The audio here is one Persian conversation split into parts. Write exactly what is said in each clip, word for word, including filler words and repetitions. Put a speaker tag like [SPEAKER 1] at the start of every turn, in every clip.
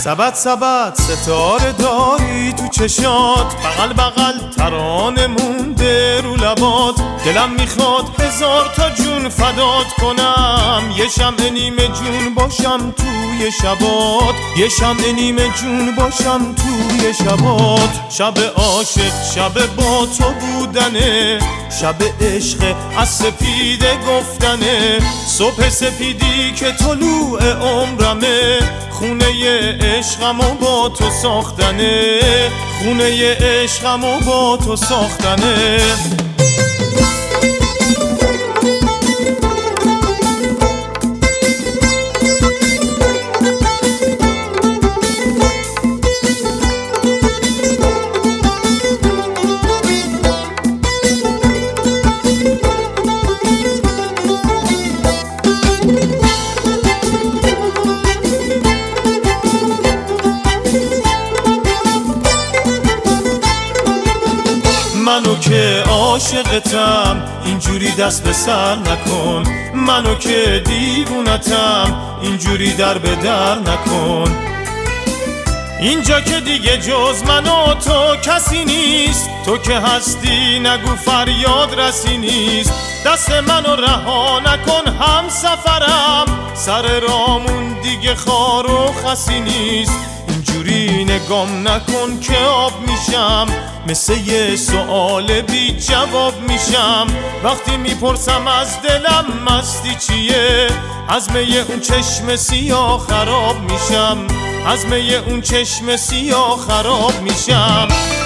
[SPEAKER 1] سبد سبد ستاره داری تو چشات، بغل بغل ترانه مونده رو لبات. دلم میخواد هزار تا جون فدات کنم، یه شمع نیمه جون باشم توی شبات، یه شمع نیمه جون باشم توی شبات. شب عاشق شب با تو بودنه، شب عشق از سپیده گفتنه. صبح سپیدی که طلوع عمرمه، خونه عشقمو با تو ساختنه، خونه عشقمو با تو ساختنه. منو که عاشقتم اینجوری دست به سر نکن، منو که دیوونتم اینجوری در به در نکن. اینجا که دیگه جز من و تو کسی نیست، تو که هستی نگو فریاد رسی نیست. دست منو رها نکن هم سفرم، سر رامون دیگه خار و خسی نیست. اینجوری نگام نکن که آب میشم، مثل یه سؤال بی جواب میشم. وقتی میپرسم از دلم مستی چیه، از می اون چشم سیاه خراب میشم، از می اون چشم سیاه خراب میشم.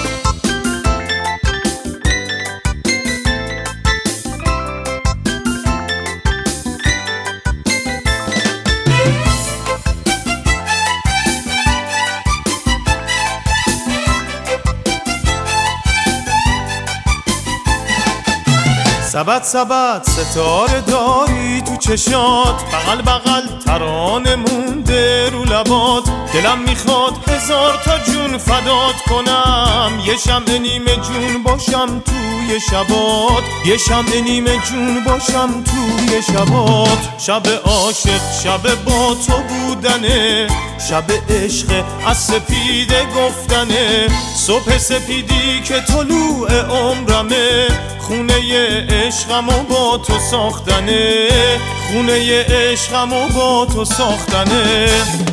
[SPEAKER 1] سبد سبد ستاره داری تو چشات، بغل بغل ترانه مونده رو لبات. دلم میخواد هزار تا جون فدات کنم، یه شمع نیمه جون باشم توی شبات، یه شمع نیمه جون باشم توی شبات. شب عاشق شب با تو بودنه، شب عشق از سپیده گفتنه. صبح سپیدی که طلوع عمرمه، خونه عشقمو با تو ساختنه، خونه عشقمو با تو ساختنه.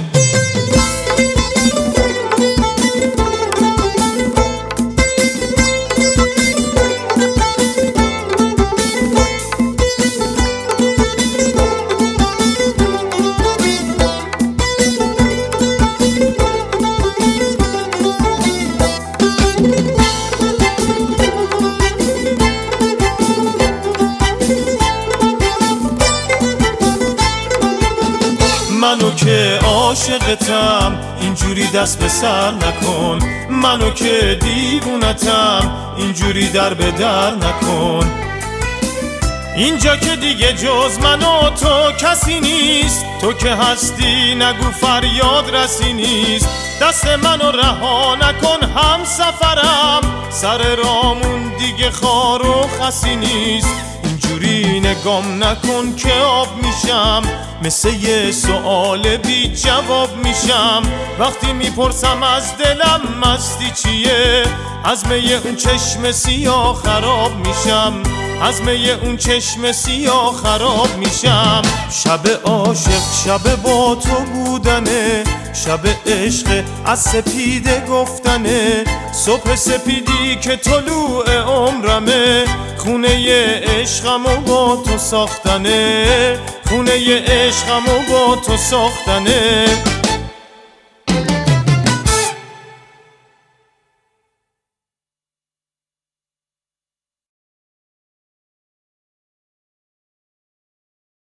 [SPEAKER 1] منو که عاشقتم اینجوری دست به سر نکن، منو که دیوونتم اینجوری در به در نکن. اینجا که دیگه جز من و تو کسی نیست، تو که هستی نگو فریاد رسی نیست. دست منو رها نکن هم سفرم، سر رامون دیگه خار و خسی نیست. اینجوری نگام نکن که آب میشم، مثل یه سؤال بی جواب میشم. وقتی میپرسم از دلم مستی چیه، از می اون چشم سیاه خراب میشم، از می اون چشم سیاه خراب میشم. شب عاشق شب با تو بودنه، شب عشق از سپیده گفتنه. صبح سپیدی که طلوع عمرمه، خونه عشقمو با تو ساختنه، خونه عشقمو با تو ساختنه.